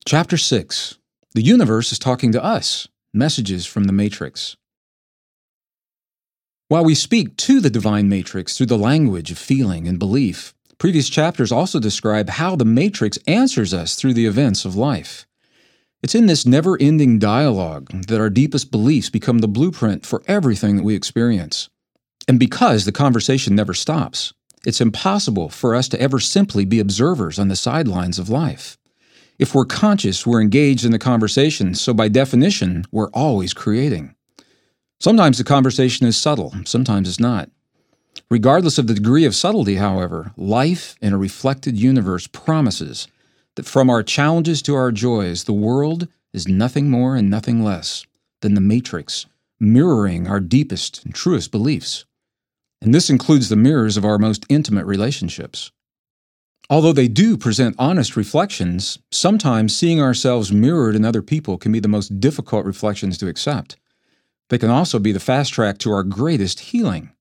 Chapter 6. The universe is talking to us. Messages from the Matrix. While we speak to the divine matrix through the language of feeling and belief, previous chapters also describe how the matrix answers us through the events of life. It's in this never-ending dialogue that our deepest beliefs become the blueprint for everything that we experience. And because the conversation never stops, it's impossible for us to ever simply be observers on the sidelines of life. If we're conscious, we're engaged in the conversation, so by definition, we're always creating. Sometimes the conversation is subtle, sometimes it's not. Regardless of the degree of subtlety, however, life in a reflected universe promises that from our challenges to our joys, the world is nothing more and nothing less than the matrix, mirroring our deepest and truest beliefs. And this includes the mirrors of our most intimate relationships. Although they do present honest reflections, sometimes seeing ourselves mirrored in other people can be the most difficult reflections to accept. They can also be the fast track to our greatest healing.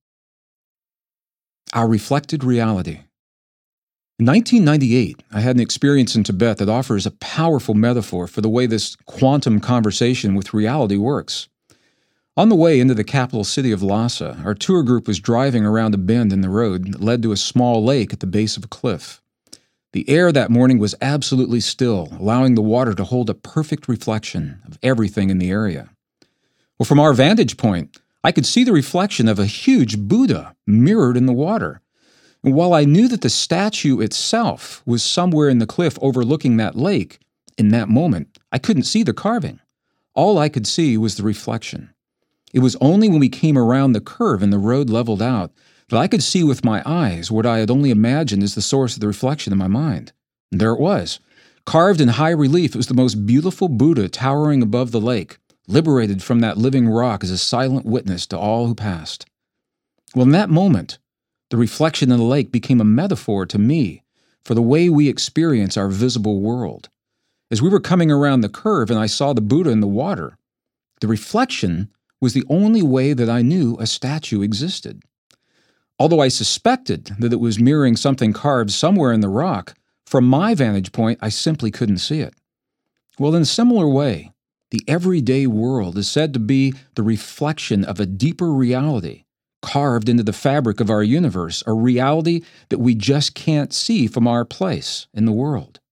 Our reflected reality. In 1998, I had an experience in Tibet that offers a powerful metaphor for the way this quantum conversation with reality works. On the way into the capital city of Lhasa, our tour group was driving around a bend in the road that led to a small lake at the base of a cliff. The air that morning was absolutely still, allowing the water to hold a perfect reflection of everything in the area. Well, from our vantage point, I could see the reflection of a huge Buddha mirrored in the water. And while I knew that the statue itself was somewhere in the cliff overlooking that lake, in that moment, I couldn't see the carving. All I could see was the reflection. It was only when we came around the curve and the road leveled out that I could see with my eyes what I had only imagined as the source of the reflection in my mind. And there it was. Carved in high relief, it was the most beautiful Buddha towering above the lake, liberated from that living rock as a silent witness to all who passed. Well, in that moment, the reflection in the lake became a metaphor to me for the way we experience our visible world. As we were coming around the curve and I saw the Buddha in the water, the reflection was the only way that I knew a statue existed. Although I suspected that it was mirroring something carved somewhere in the rock, from my vantage point, I simply couldn't see it. Well, in a similar way, the everyday world is said to be the reflection of a deeper reality, carved into the fabric of our universe, a reality that we just can't see from our place in the world.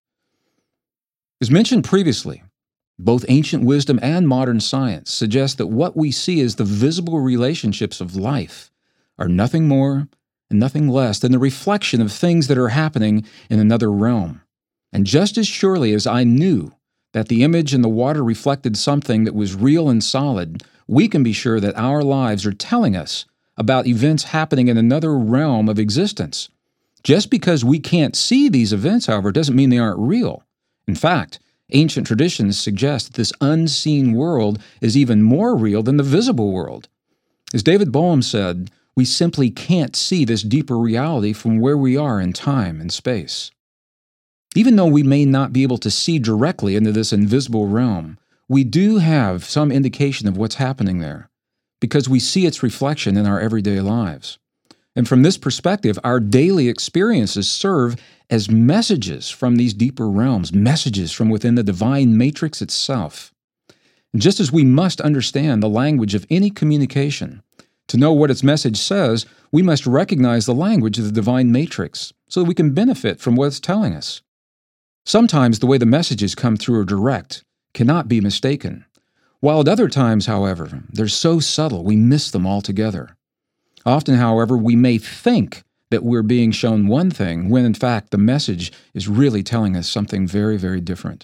As mentioned previously, both ancient wisdom and modern science suggest that what we see as the visible relationships of life are nothing more and nothing less than the reflection of things that are happening in another realm. And just as surely as I knew that the image in the water reflected something that was real and solid, we can be sure that our lives are telling us about events happening in another realm of existence. Just because we can't see these events, however, doesn't mean they aren't real. In fact, ancient traditions suggest that this unseen world is even more real than the visible world. As David Bohm said, we simply can't see this deeper reality from where we are in time and space. Even though we may not be able to see directly into this invisible realm, we do have some indication of what's happening there, because we see its reflection in our everyday lives. And from this perspective, our daily experiences serve as messages from these deeper realms, messages from within the divine matrix itself. And just as we must understand the language of any communication, to know what its message says, we must recognize the language of the divine matrix so that we can benefit from what it's telling us. Sometimes the way the messages come through are direct, cannot be mistaken, while at other times, however, they're so subtle we miss them altogether. Often, however, we may think that we're being shown one thing when, in fact, the message is really telling us something very, very different.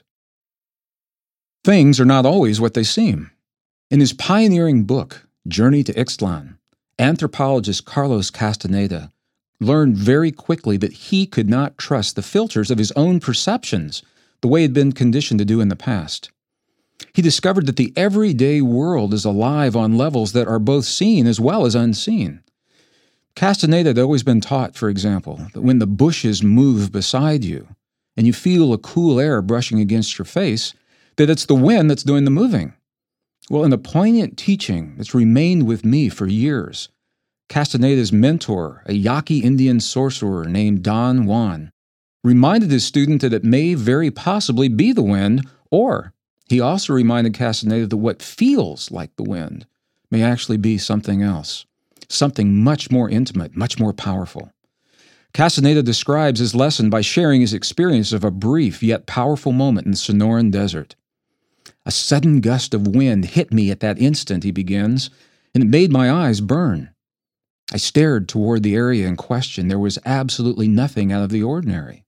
Things are not always what they seem. In his pioneering book, Journey to Ixtlan, anthropologist Carlos Castaneda learned very quickly that he could not trust the filters of his own perceptions the way he had been conditioned to do in the past. He discovered that the everyday world is alive on levels that are both seen as well as unseen. Castaneda had always been taught, for example, that when the bushes move beside you and you feel a cool air brushing against your face, that it's the wind that's doing the moving. Well, in a poignant teaching that's remained with me for years, Castaneda's mentor, a Yaqui Indian sorcerer named Don Juan, reminded his student that it may very possibly be the wind, or he also reminded Castaneda that what feels like the wind may actually be something else, something much more intimate, much more powerful. Castaneda describes his lesson by sharing his experience of a brief yet powerful moment in the Sonoran Desert. A sudden gust of wind hit me at that instant, he begins, and it made my eyes burn. I stared toward the area in question. There was absolutely nothing out of the ordinary.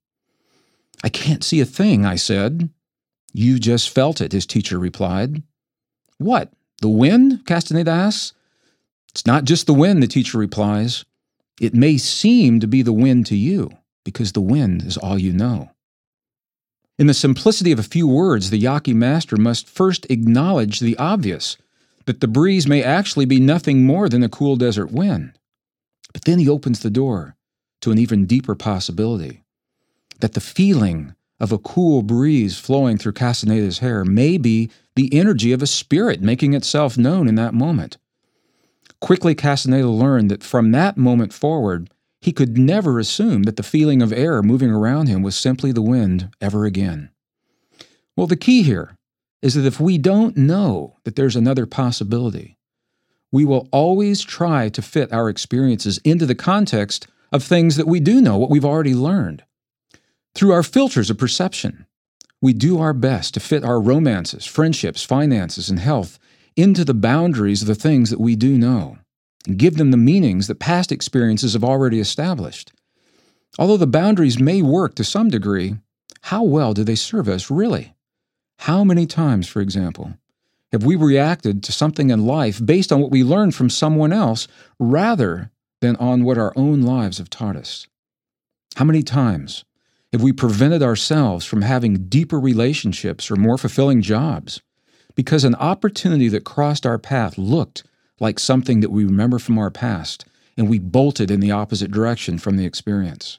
I can't see a thing, I said. You just felt it, his teacher replied. What, the wind? Castaneda asks. It's not just the wind, the teacher replies. It may seem to be the wind to you, because the wind is all you know. In the simplicity of a few words, the Yaqui master must first acknowledge the obvious, that the breeze may actually be nothing more than a cool desert wind. But then he opens the door to an even deeper possibility, that the feeling of a cool breeze flowing through Castaneda's hair may be the energy of a spirit making itself known in that moment. Quickly, Castaneda learned that from that moment forward, he could never assume that the feeling of air moving around him was simply the wind ever again. Well, the key here is that if we don't know that there's another possibility, we will always try to fit our experiences into the context of things that we do know, what we've already learned. Through our filters of perception, we do our best to fit our romances, friendships, finances, and health into the boundaries of the things that we do know, and give them the meanings that past experiences have already established. Although the boundaries may work to some degree, how well do they serve us really? How many times, for example, have we reacted to something in life based on what we learned from someone else rather than on what our own lives have taught us? How many times have we prevented ourselves from having deeper relationships or more fulfilling jobs because an opportunity that crossed our path looked like something that we remember from our past, and we bolted in the opposite direction from the experience?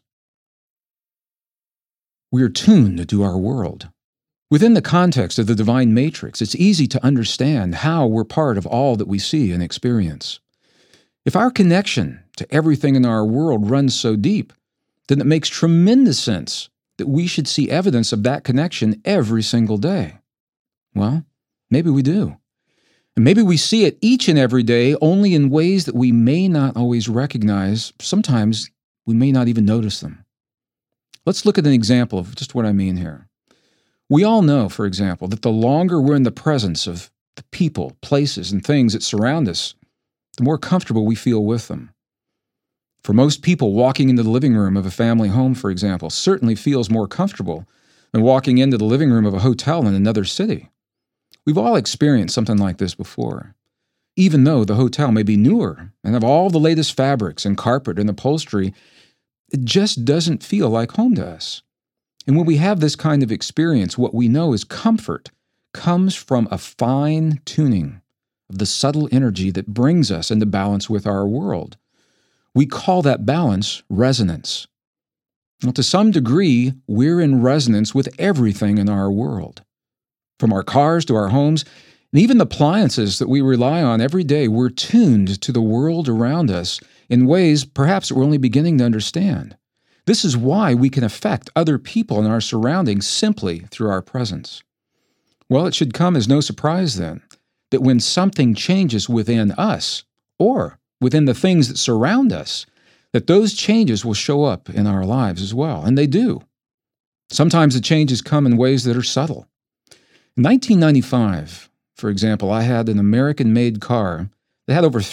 We are tuned to our world. Within the context of the divine matrix, it's easy to understand how we're part of all that we see and experience. If our connection to everything in our world runs so deep, then it makes tremendous sense that we should see evidence of that connection every single day. Well, maybe we do. And maybe we see it each and every day, only in ways that we may not always recognize. Sometimes we may not even notice them. Let's look at an example of just what I mean here. We all know, for example, that the longer we're in the presence of the people, places, and things that surround us, the more comfortable we feel with them. For most people, walking into the living room of a family home, for example, certainly feels more comfortable than walking into the living room of a hotel in another city. We've all experienced something like this before. Even though the hotel may be newer and have all the latest fabrics and carpet and upholstery, it just doesn't feel like home to us. And when we have this kind of experience, what we know is comfort comes from a fine tuning of the subtle energy that brings us into balance with our world. We call that balance resonance. Well, to some degree, we're in resonance with everything in our world. From our cars to our homes, and even the appliances that we rely on every day, we're tuned to the world around us in ways perhaps we're only beginning to understand. This is why we can affect other people in our surroundings simply through our presence. Well, it should come as no surprise then that when something changes within us or within the things that surround us, that those changes will show up in our lives as well, and they do. Sometimes the changes come in ways that are subtle. In 1995, for example, I had an American-made car that had over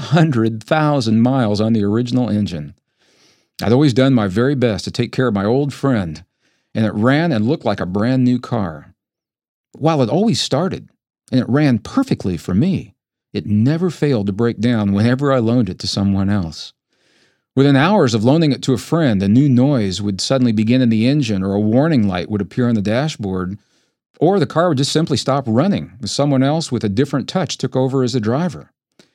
300,000 miles on the original engine. I'd always done my very best to take care of my old friend, and it ran and looked like a brand new car. While it always started, and it ran perfectly for me, it never failed to break down whenever I loaned it to someone else. Within hours of loaning it to a friend, a new noise would suddenly begin in the engine, or a warning light would appear on the dashboard, or the car would just simply stop running as someone else with a different touch took over as the driver.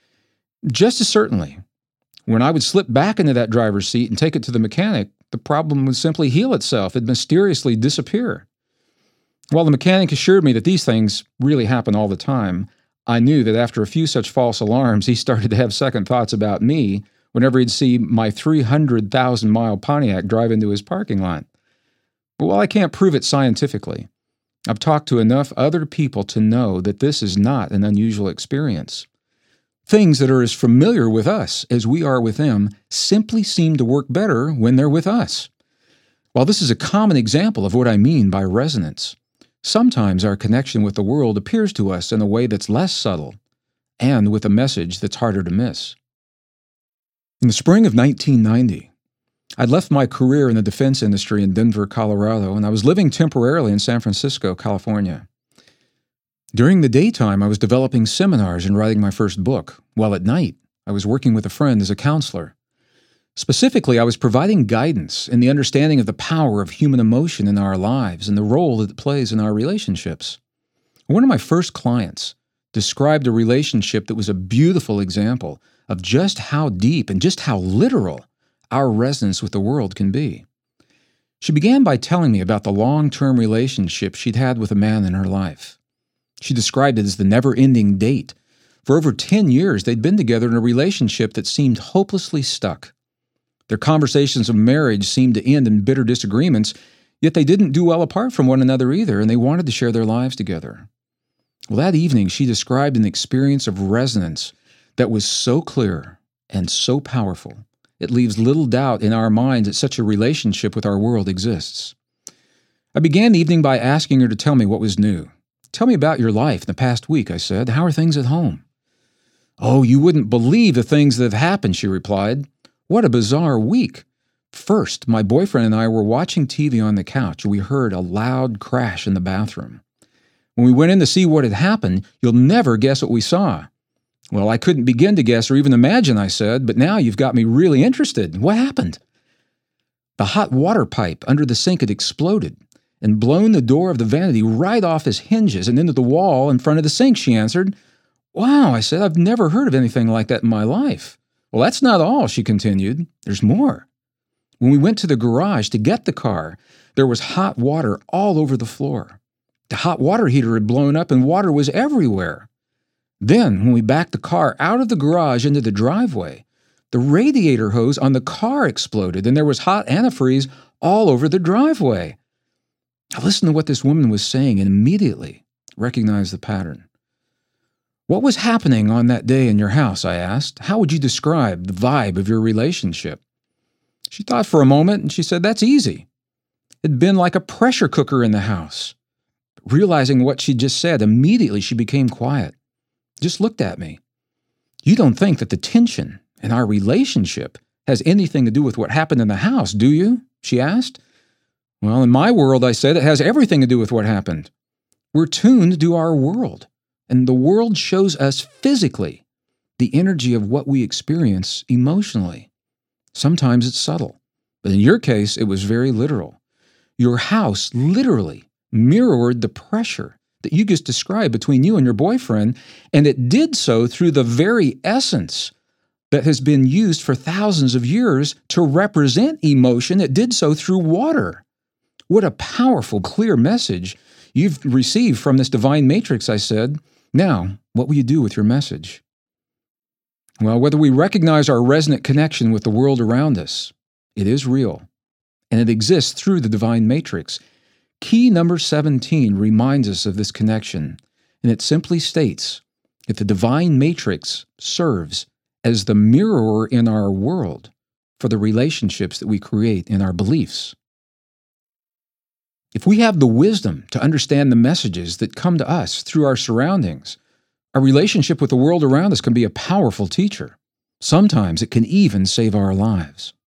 Just as certainly, when I would slip back into that driver's seat and take it to the mechanic, the problem would simply heal itself. It'd mysteriously disappear. While the mechanic assured me that these things really happen all the time, I knew that after a few such false alarms, he started to have second thoughts about me whenever he'd see my 300,000-mile Pontiac drive into his parking lot. Well, I can't prove it scientifically. I've talked to enough other people to know that this is not an unusual experience. Things that are as familiar with us as we are with them simply seem to work better when they're with us. While this is a common example of what I mean by resonance, sometimes our connection with the world appears to us in a way that's less subtle and with a message that's harder to miss. In the spring of 1990, I'd left my career in the defense industry in Denver, Colorado, and I was living temporarily in San Francisco, California. During the daytime, I was developing seminars and writing my first book, while at night, I was working with a friend as a counselor. Specifically, I was providing guidance in the understanding of the power of human emotion in our lives and the role that it plays in our relationships. One of my first clients described a relationship that was a beautiful example of just how deep and just how literal our resonance with the world can be. She began by telling me about the long-term relationship she'd had with a man in her life. She described it as the never-ending date. For over 10 years, they'd been together in a relationship that seemed hopelessly stuck. Their conversations of marriage seemed to end in bitter disagreements, yet they didn't do well apart from one another either, and they wanted to share their lives together. Well, that evening, she described an experience of resonance that was so clear and so powerful. It leaves little doubt in our minds that such a relationship with our world exists. I began the evening by asking her to tell me what was new. "Tell me about your life in the past week," I said. "How are things at home?" "Oh, you wouldn't believe the things that have happened," she replied. "What a bizarre week. First, my boyfriend and I were watching TV on the couch, and we heard a loud crash in the bathroom. When we went in to see what had happened, you'll never guess what we saw." "Well, I couldn't begin to guess or even imagine," I said, "but now you've got me really interested. What happened?" "The hot water pipe under the sink had exploded and blown the door of the vanity right off its hinges and into the wall in front of the sink," she answered. "Wow," I said, "I've never heard of anything like that in my life." "Well, that's not all," she continued. "There's more. When we went to the garage to get the car, there was hot water all over the floor. The hot water heater had blown up and water was everywhere. Then, when we backed the car out of the garage into the driveway, the radiator hose on the car exploded and there was hot antifreeze all over the driveway." I listened to what this woman was saying and immediately recognized the pattern. "What was happening on that day in your house?" I asked. "How would you describe the vibe of your relationship?" She thought for a moment and she said, "That's easy. It'd been like a pressure cooker in the house." Realizing what she just said, immediately she became quiet. Just looked at me. "You don't think that the tension in our relationship has anything to do with what happened in the house, do you?" she asked. "Well, in my world," I said, "it has everything to do with what happened. We're tuned to our world, and the world shows us physically the energy of what we experience emotionally. Sometimes it's subtle, but in your case, it was very literal. Your house literally mirrored the pressure that you just described between you and your boyfriend, and it did so through the very essence that has been used for thousands of years to represent emotion. It did so through water. What a powerful, clear message you've received from this divine matrix," I said. "Now, what will you do with your message?" Well, whether we recognize our resonant connection with the world around us, it is real, and it exists through the divine matrix. Key number 17 reminds us of this connection, and it simply states that the divine matrix serves as the mirror in our world for the relationships that we create in our beliefs. If we have the wisdom to understand the messages that come to us through our surroundings, our relationship with the world around us can be a powerful teacher. Sometimes it can even save our lives.